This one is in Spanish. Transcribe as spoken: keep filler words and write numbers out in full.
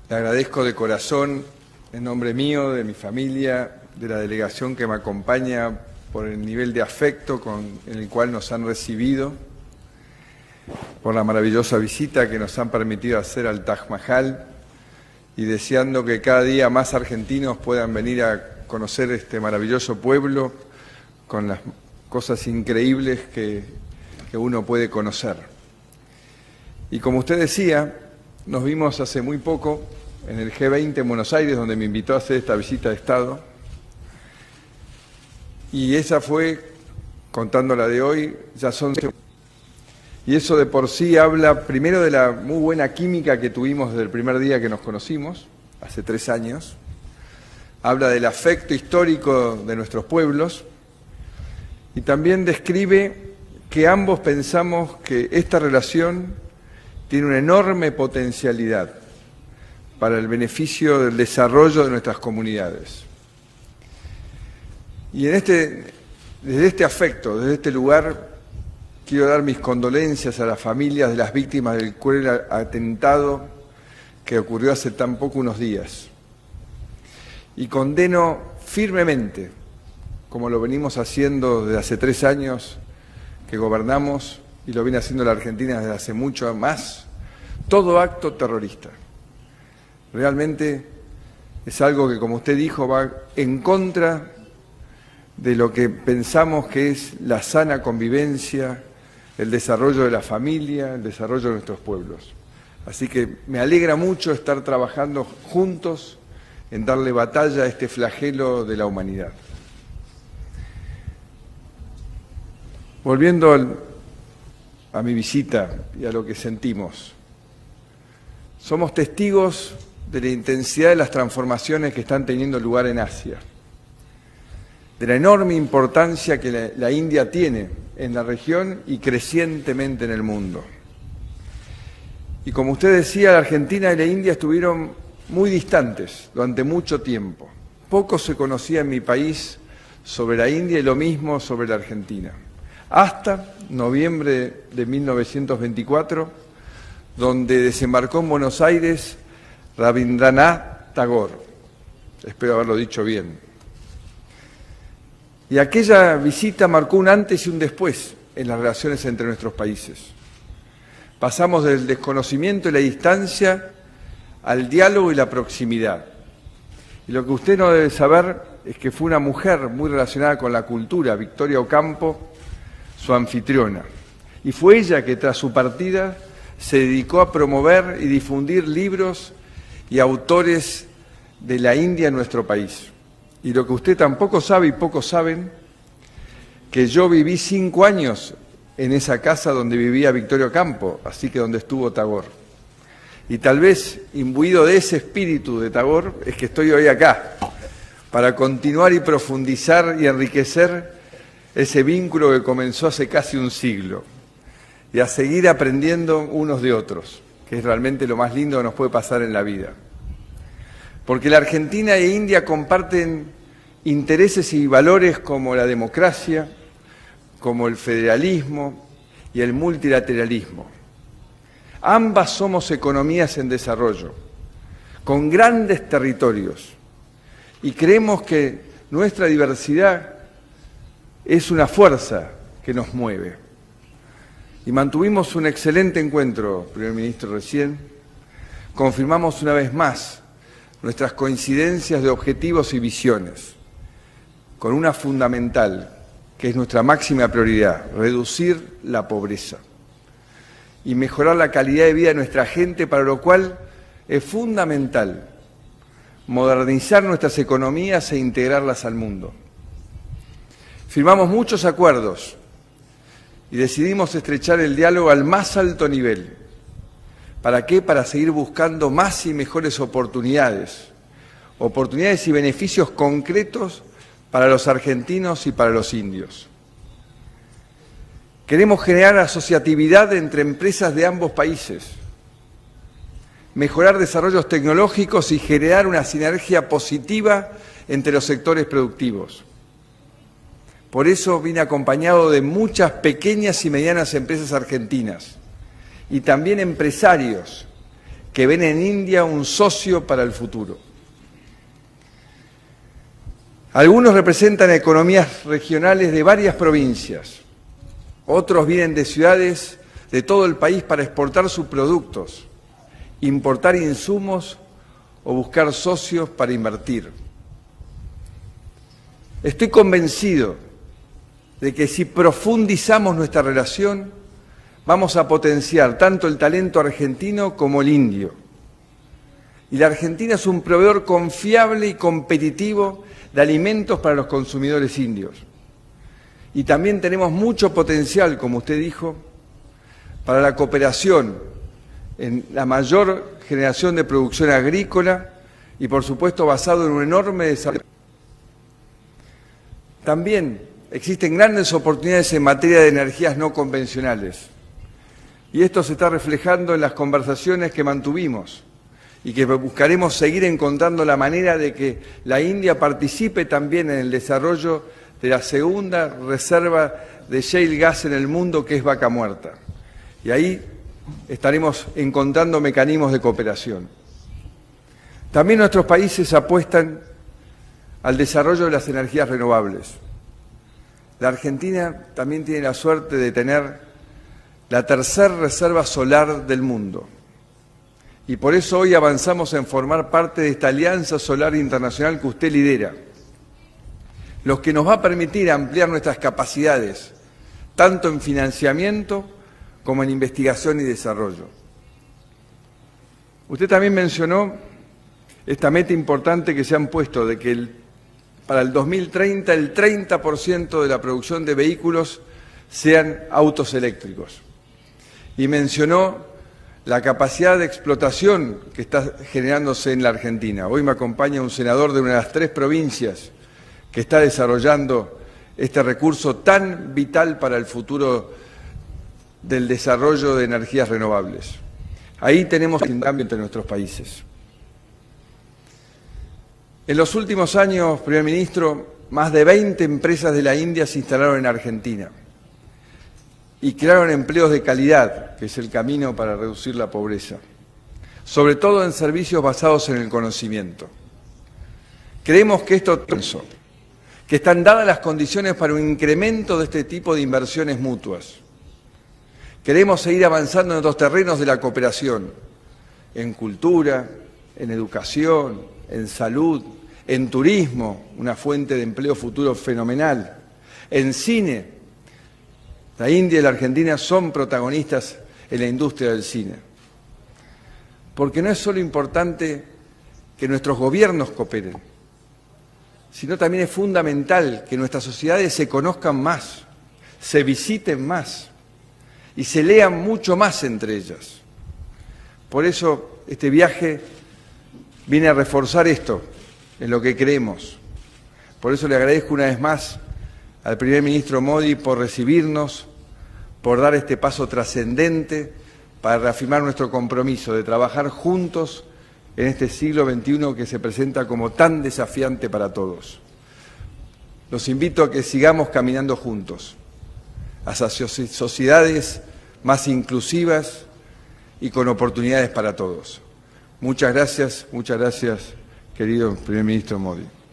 Le agradezco de corazón, en nombre mío, de mi familia, de la delegación que me acompaña, por el nivel de afecto con el cual nos han recibido, por la maravillosa visita que nos han permitido hacer al Taj Mahal, y deseando que cada día más argentinos puedan venir a conocer este maravilloso pueblo con las cosas increíbles que, que uno puede conocer. Y como usted decía, nos vimos hace muy poco en el G veinte en Buenos Aires, donde me invitó a hacer esta visita de Estado. Y esa fue, contando la de hoy, ya son... Y eso de por sí habla primero de la muy buena química que tuvimos desde el primer día que nos conocimos, hace tres años. Habla del afecto histórico de nuestros pueblos. Y también describe que ambos pensamos que esta relación tiene una enorme potencialidad para el beneficio del desarrollo de nuestras comunidades. Y en este, desde este afecto, desde este lugar, quiero dar mis condolencias a las familias de las víctimas del cruel atentado que ocurrió hace tan poco unos días. Y condeno firmemente, como lo venimos haciendo desde hace tres años que gobernamos, y lo viene haciendo la Argentina desde hace mucho más, todo acto terrorista. Realmente es algo que, como usted dijo, va en contra de lo que pensamos que es la sana convivencia, el desarrollo de la familia, el desarrollo de nuestros pueblos. Así que me alegra mucho estar trabajando juntos en darle batalla a este flagelo de la humanidad. Volviendo al a mi visita y a lo que sentimos. Somos testigos de la intensidad de las transformaciones que están teniendo lugar en Asia, de la enorme importancia que la, la India tiene en la región y crecientemente en el mundo. Y como usted decía, la Argentina y la India estuvieron muy distantes durante mucho tiempo. Poco se conocía en mi país sobre la India y lo mismo sobre la Argentina. Hasta noviembre de mil novecientos veinticuatro, donde desembarcó en Buenos Aires Rabindranath Tagore, espero haberlo dicho bien. Y aquella visita marcó un antes y un después en las relaciones entre nuestros países. Pasamos del desconocimiento y la distancia al diálogo y la proximidad. Y lo que usted no debe saber es que fue una mujer muy relacionada con la cultura, Victoria Ocampo, su anfitriona, y fue ella que tras su partida se dedicó a promover y difundir libros y autores de la India en nuestro país. Y lo que usted tampoco sabe y pocos saben, que yo viví cinco años en esa casa donde vivía Victoria Ocampo, así que donde estuvo Tagore. Y tal vez, imbuido de ese espíritu de Tagore, es que estoy hoy acá, para continuar y profundizar y enriquecer ese vínculo que comenzó hace casi un siglo, y a seguir aprendiendo unos de otros, que es realmente lo más lindo que nos puede pasar en la vida. Porque la Argentina e India comparten intereses y valores como la democracia, como el federalismo y el multilateralismo. Ambas somos economías en desarrollo, con grandes territorios, y creemos que nuestra diversidad es una fuerza que nos mueve. Y mantuvimos un excelente encuentro, primer ministro, recién. Confirmamos una vez más nuestras coincidencias de objetivos y visiones, con una fundamental, que es nuestra máxima prioridad: reducir la pobreza y mejorar la calidad de vida de nuestra gente, para lo cual es fundamental modernizar nuestras economías e integrarlas al mundo. Firmamos muchos acuerdos y decidimos estrechar el diálogo al más alto nivel. ¿Para qué? Para seguir buscando más y mejores oportunidades, oportunidades y beneficios concretos para los argentinos y para los indios. Queremos generar asociatividad entre empresas de ambos países, mejorar desarrollos tecnológicos y generar una sinergia positiva entre los sectores productivos. Por eso vine acompañado de muchas pequeñas y medianas empresas argentinas y también empresarios que ven en India un socio para el futuro. Algunos representan economías regionales de varias provincias, otros vienen de ciudades de todo el país para exportar sus productos, importar insumos o buscar socios para invertir. Estoy convencido de que si profundizamos nuestra relación, vamos a potenciar tanto el talento argentino como el indio. Y la Argentina es un proveedor confiable y competitivo de alimentos para los consumidores indios. Y también tenemos mucho potencial, como usted dijo, para la cooperación en la mayor generación de producción agrícola y, por supuesto, basado en un enorme desarrollo. También existen grandes oportunidades en materia de energías no convencionales. Y esto se está reflejando en las conversaciones que mantuvimos y que buscaremos seguir encontrando la manera de que la India participe también en el desarrollo de la segunda reserva de shale gas en el mundo, que es Vaca Muerta. Y ahí estaremos encontrando mecanismos de cooperación. También nuestros países apuestan al desarrollo de las energías renovables. La Argentina también tiene la suerte de tener la tercera reserva solar del mundo. Y por eso hoy avanzamos en formar parte de esta Alianza Solar Internacional que usted lidera, lo que nos va a permitir ampliar nuestras capacidades, tanto en financiamiento como en investigación y desarrollo. Usted también mencionó esta meta importante que se han puesto de que el, para el dos mil treinta el treinta por ciento de la producción de vehículos sean autos eléctricos. Y mencionó la capacidad de explotación que está generándose en la Argentina. Hoy me acompaña un senador de una de las tres provincias que está desarrollando este recurso tan vital para el futuro del desarrollo de energías renovables. Ahí tenemos un cambio entre nuestros países. En los últimos años, primer ministro, más de veinte empresas de la India se instalaron en Argentina y crearon empleos de calidad, que es el camino para reducir la pobreza, sobre todo en servicios basados en el conocimiento. Creemos que esto pienso, que están dadas las condiciones para un incremento de este tipo de inversiones mutuas. Queremos seguir avanzando en otros terrenos de la cooperación, en cultura, en educación, en salud, en turismo, una fuente de empleo futuro fenomenal, en cine. La India y la Argentina son protagonistas en la industria del cine. Porque no es solo importante que nuestros gobiernos cooperen, sino también es fundamental que nuestras sociedades se conozcan más, se visiten más y se lean mucho más entre ellas. Por eso este viaje viene a reforzar esto, en lo que creemos. Por eso le agradezco una vez más al primer ministro Modi por recibirnos, por dar este paso trascendente para reafirmar nuestro compromiso de trabajar juntos en este siglo veintiuno que se presenta como tan desafiante para todos. Los invito a que sigamos caminando juntos hacia sociedades más inclusivas y con oportunidades para todos. Muchas gracias, muchas gracias, querido primer ministro Modi.